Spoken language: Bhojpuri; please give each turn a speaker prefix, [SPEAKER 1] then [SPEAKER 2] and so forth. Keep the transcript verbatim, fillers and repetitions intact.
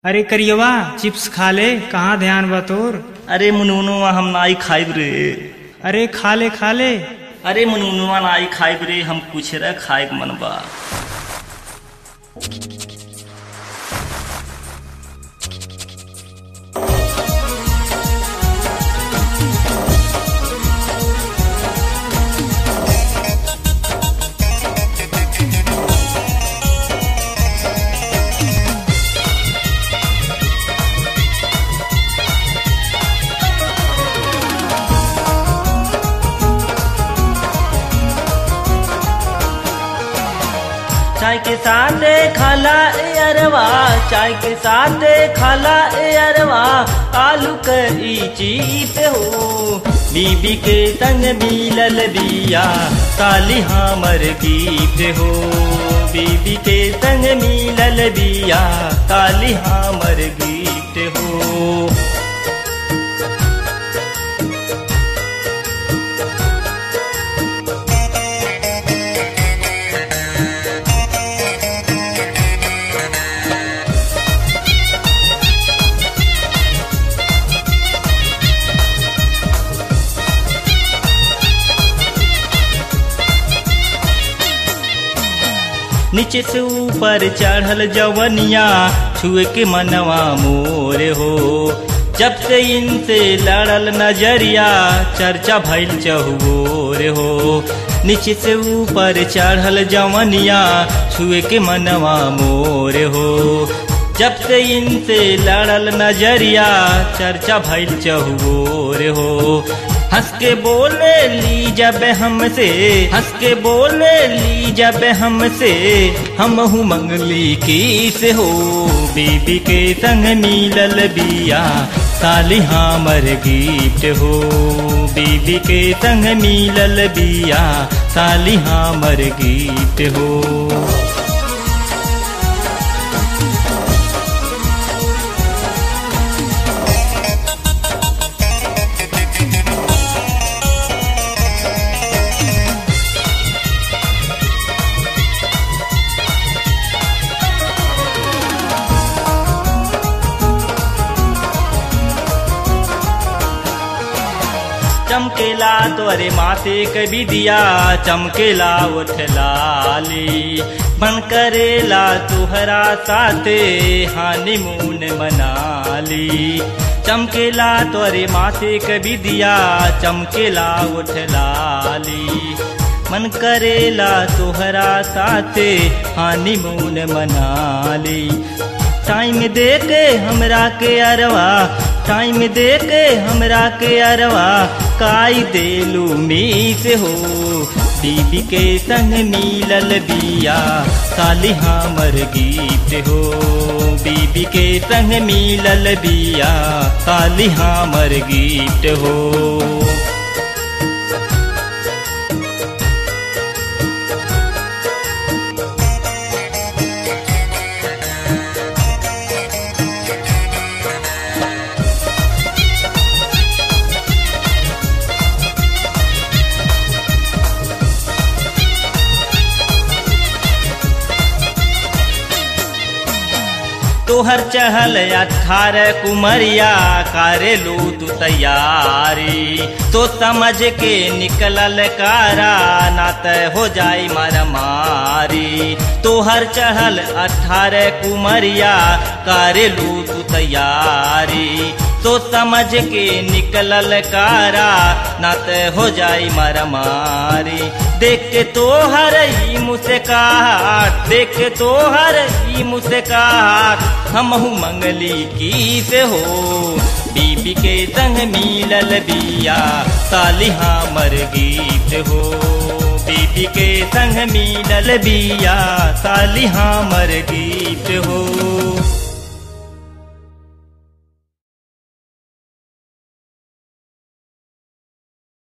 [SPEAKER 1] अरे करियवा चिप्स खा ले, कहाँ ध्यान बा तोर।
[SPEAKER 2] अरे मुनुनुआ हम नाई खाइब रे।
[SPEAKER 1] अरे खा ले खा ले।
[SPEAKER 2] अरे मुनुनुआ नाई खाइब रे, हम कुछ रे खाइब मन बा। चाय के साथ खाला ए अरवा, चाय के साथ खाला ए अरवा, आलू करी चीत हो। बीबी के संग मिलल बिया, काली हमर गीत हो। बीबी के संग मिलल बिया, काली हमर गीत हो। नीचे से ऊपर चढ़ल जवनिया, छुए के मनवा मोर हो। जब से इनसे लड़ल नजरिया, चर्चा भइल चहुओर हो। नीचे से ऊपर चढ़ल जवनिया, छुए के मनवा मोर हो। जब से इनसे लड़ल नजरिया, चर्चा भइल चहुओर हो। हंस के बोले ली जब हमसे, हंस के बोले ली जब हमसे, हम हूँ मंगली की से हो। बीबी के संग मिलल बिया, काली हमर गीत हो। बीबी के संग मिलल बिया, काली हमर गीत हो। चमकेला तोरे माथे के बिदिया, चमकेला उठ लाली। मन करेला तुहरा साथे, हानीमून मनाली। चमकेला तोरे माथे के बिदिया, चमकेला उठ लाली। मन करेला तुहरा साथे, हानीमून मनाली। टाइम दे के हमरा के अरवा, टाइम दे के हमरा के अरवा, काई देलू मीस हो। बीबी के संग मिलल बिया, काली हमर गीत हो। बीबी के संग मिलल बिया, काली हमर गीत हो। तोहर चहल अठारह कुमरिया, करेलू तू तैयारी। तो समझ के निकलल कारा, ना तय हो जाई मारामारी। तोहर चहल अठारह कुमरिया, करेलू तू तैयारी। तो समझ के निकलल कारा, ना तय हो जाई मारामारी। देख के तोहर ही मुस्कान, देख के तोहर ही मुस्कान, हम हूँ मंगली की से हो। बीबी के संग मिलल बिया, काली हमर गीत हो। बीबी के संग मिलल बिया, काली हमर गीत हो।